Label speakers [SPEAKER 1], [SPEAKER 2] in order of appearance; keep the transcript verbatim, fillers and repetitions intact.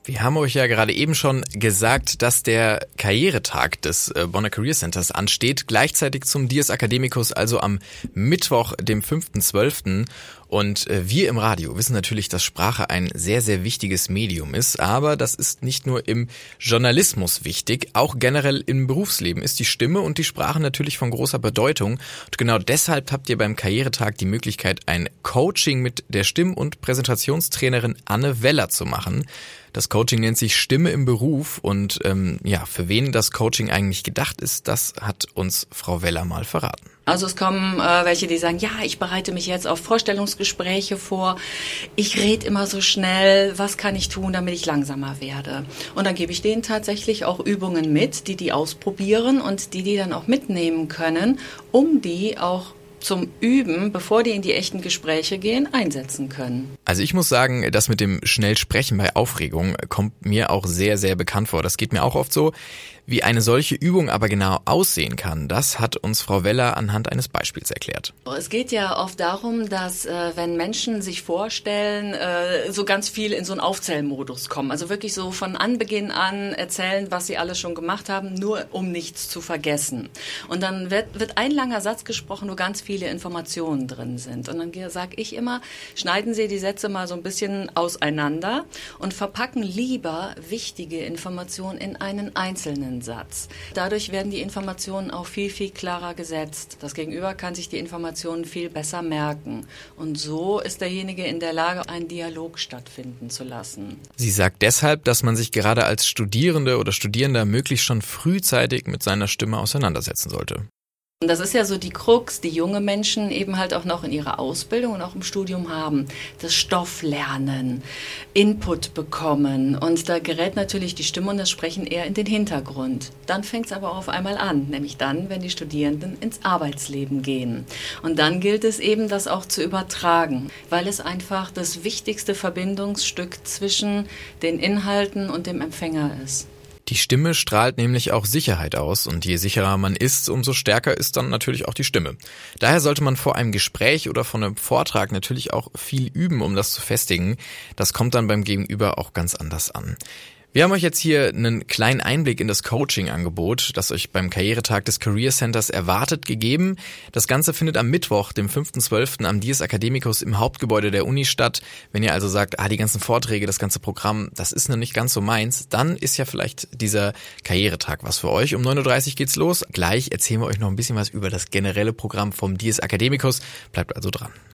[SPEAKER 1] Wir haben euch ja gerade eben schon gesagt, dass der Karrieretag des Bonner Career Centers ansteht, gleichzeitig zum Dies Academicus, also am Mittwoch, dem fünften zwölften Und wir im Radio wissen natürlich, dass Sprache ein sehr, sehr wichtiges Medium ist, aber das ist nicht nur im Journalismus wichtig, auch generell im Berufsleben ist die Stimme und die Sprache natürlich von großer Bedeutung. Und genau deshalb habt ihr beim Karrieretag die Möglichkeit, ein Coaching mit der Stimm- und Präsentationstrainerin Anne Weller zu machen. Das Coaching nennt sich Stimme im Beruf und ähm, ja, für wen das Coaching eigentlich gedacht ist, das hat uns Frau Weller mal verraten.
[SPEAKER 2] Also es kommen äh, welche, die sagen, ja, ich bereite mich jetzt auf Vorstellungsgespräche vor, ich rede immer so schnell, was kann ich tun, damit ich langsamer werde? Und dann gebe ich denen tatsächlich auch Übungen mit, die die ausprobieren und die die dann auch mitnehmen können, um die auch zum Üben, bevor die in die echten Gespräche gehen, einsetzen können.
[SPEAKER 1] Also ich muss sagen, das mit dem schnell Sprechen bei Aufregung kommt mir auch sehr, sehr bekannt vor. Das geht mir auch oft so. Wie eine solche Übung aber genau aussehen kann, das hat uns Frau Weller anhand eines Beispiels erklärt.
[SPEAKER 2] Es geht ja oft darum, dass äh, wenn Menschen sich vorstellen, äh, so ganz viel in so einen Aufzählmodus kommen. Also wirklich so von Anbeginn an erzählen, was sie alles schon gemacht haben, nur um nichts zu vergessen. Und dann wird, wird ein langer Satz gesprochen, wo ganz viele Informationen drin sind. Und dann sage ich immer, schneiden Sie die Sätze mal so ein bisschen auseinander und verpacken lieber wichtige Informationen in einen einzelnen Satz. Dadurch werden die Informationen auch viel, viel klarer gesetzt. Das Gegenüber kann sich die Informationen viel besser merken. Und so ist derjenige in der Lage, einen Dialog stattfinden zu lassen.
[SPEAKER 1] Sie sagt deshalb, dass man sich gerade als Studierende oder Studierender möglichst schon frühzeitig mit seiner Stimme auseinandersetzen sollte.
[SPEAKER 2] Und das ist ja so die Krux, die junge Menschen eben halt auch noch in ihrer Ausbildung und auch im Studium haben. Das Stofflernen, Input bekommen und da gerät natürlich die Stimme und das Sprechen eher in den Hintergrund. Dann fängt es aber auf einmal an, nämlich dann, wenn die Studierenden ins Arbeitsleben gehen. Und dann gilt es eben, das auch zu übertragen, weil es einfach das wichtigste Verbindungsstück zwischen den Inhalten und dem Empfänger ist.
[SPEAKER 1] Die Stimme strahlt nämlich auch Sicherheit aus und je sicherer man ist, umso stärker ist dann natürlich auch die Stimme. Daher sollte man vor einem Gespräch oder vor einem Vortrag natürlich auch viel üben, um das zu festigen. Das kommt dann beim Gegenüber auch ganz anders an. Wir haben euch jetzt hier einen kleinen Einblick in das Coaching-Angebot, das euch beim Karrieretag des Career Centers erwartet, gegeben. Das Ganze findet am Mittwoch, dem fünften zwölften am Dies Academicus im Hauptgebäude der Uni statt. Wenn ihr also sagt, ah, die ganzen Vorträge, das ganze Programm, das ist noch nicht ganz so meins, dann ist ja vielleicht dieser Karrieretag was für euch. Um neun Uhr dreißig geht's los. Gleich erzählen wir euch noch ein bisschen was über das generelle Programm vom Dies Academicus. Bleibt also dran.